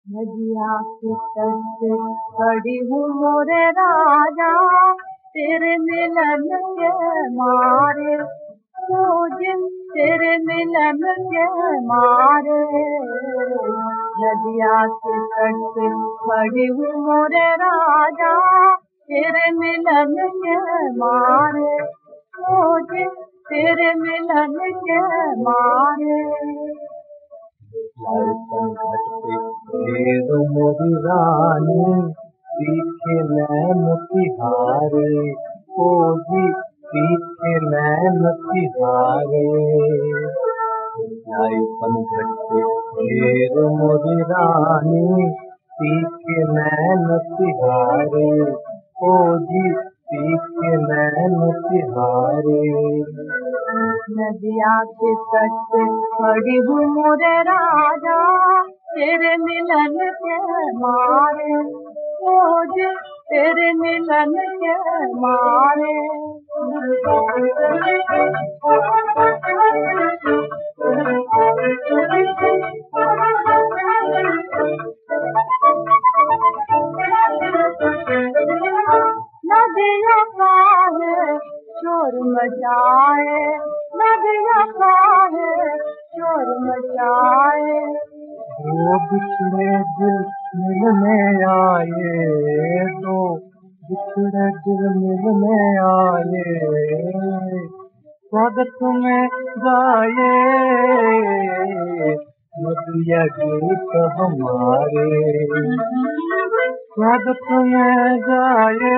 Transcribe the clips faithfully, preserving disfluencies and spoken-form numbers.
नदिया के तट पे खड़ी हूँ मोरे राजा, तेरे मिलन के मारे, मुझे तेरे मिलन के मारे। नदिया के तट पे खड़ी हूँ मोरे राजा, तेरे मिलन के मारे, मुझे तेरे मिलन के मारे। ढेर मोरी रानी तीखे नैन तिहारे, ओ जी तीखे नैन तिहारे। लाई पनघट पे ढेर मोरी रानी तीखे नैन तिहारे, ओ जी तीखे नैन तिहारे। नदिया के तट पे खड़ी हूँ मोरे राजा, तेरे मिलन के मारे, मुझे तेरे मिलन के मारे। नदिया का है शोर मचाए, नदिया का है शोर मचाए। दो बिछड़े दिल मिलने आए, दो बिछड़े दिल मिलने आए, स्वागत में गाए नदिया गीत हमारे। स्वागत में गाए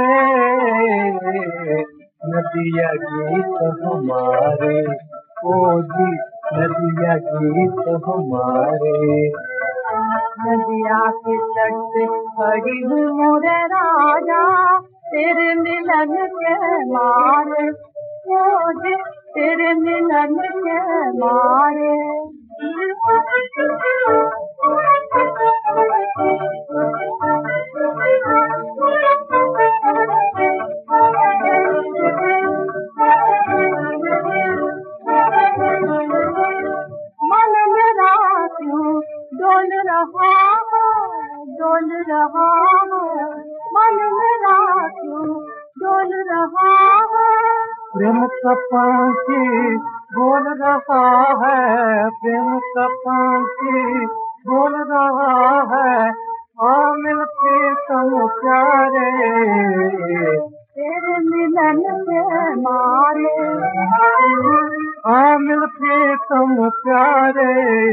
नदिया गीत हमारे, ओ जी नदिया गीत हमारे। नदिया के तट पे खड़ी हूँ मोरे राजा, तेरे मिलन के मारे, मुझे तेरे मिलन के मारे। मन मेरा क्यों डोल रहा है, डोल रहा है, मन मेरा क्यों डोल रहा है। प्रेम का पंछी बोल रहा है, प्रेम का पंछी बोल रहा है, आ मिलते तुम प्यारे, तेरे मिलन के मारे, आ मिलते तुम प्यारे,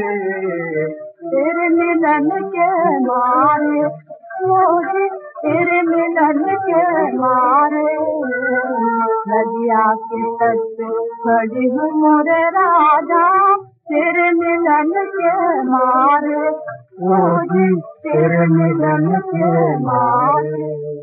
तेरे मिलन के मारे, मुझे तेरे मिलन के मारे। नदिया के तट पे खड़ी हूँ मोरे राजा, तेरे मिलन के मारे, ओ जी तेरे मिलन के मारे।